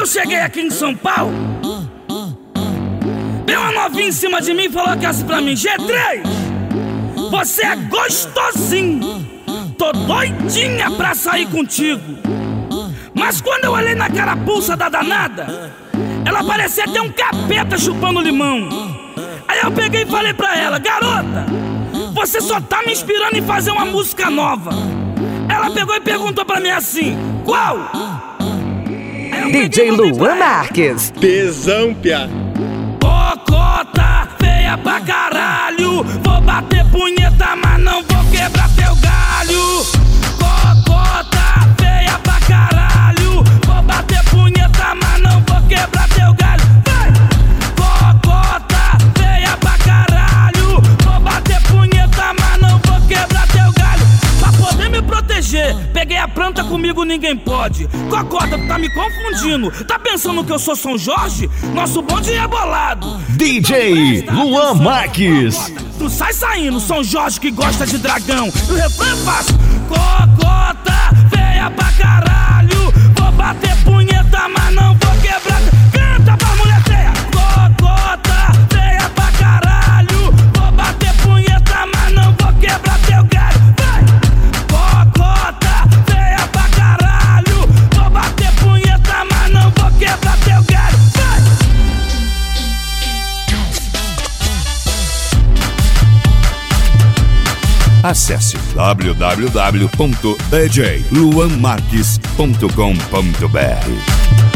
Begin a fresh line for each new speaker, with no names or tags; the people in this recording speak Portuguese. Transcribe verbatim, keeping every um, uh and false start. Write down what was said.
eu cheguei aqui em São Paulo, veio uma novinha em cima de mim e falou que assim pra mim: G três, você é gostosinho, tô doidinha pra sair contigo. Mas quando eu olhei na carapuça da danada, ela parecia ter um capeta chupando limão. Aí eu peguei e falei pra ela: garota, você só tá me inspirando em fazer uma música nova. Ela pegou e perguntou pra mim assim: qual?
D J Luan Marques.
Tesão, piá.
Cocota feia pra caralho, vou bater punheta, mas não vou quebrar teu galho. Cocota feia pra caralho, vou bater punheta, mas não vou quebrar teu galho. Vai! Cocota feia pra caralho, vou bater punheta, mas não vou quebrar teu galho. Pra poder me proteger, peguei a planta, comigo ninguém pode. Cocota, tu tá me confundindo, tá pensando que eu sou São Jorge? Nosso bonde é bolado.
D J Luan Marques.
Tu sai saindo, São Jorge que gosta de dragão. E o refrão é fácil: cocota feia pra caralho, vou bater punheta, mas não vou quebrar. Canta pra mulher feia. Cocota feia pra caralho, vou bater punheta, mas não vou quebrar teu galho. Vai! Cocota feia pra caralho, vou bater punheta, mas não vou quebrar teu galho. Vai!
Acesse w w w ponto d j luan marques ponto com ponto b r.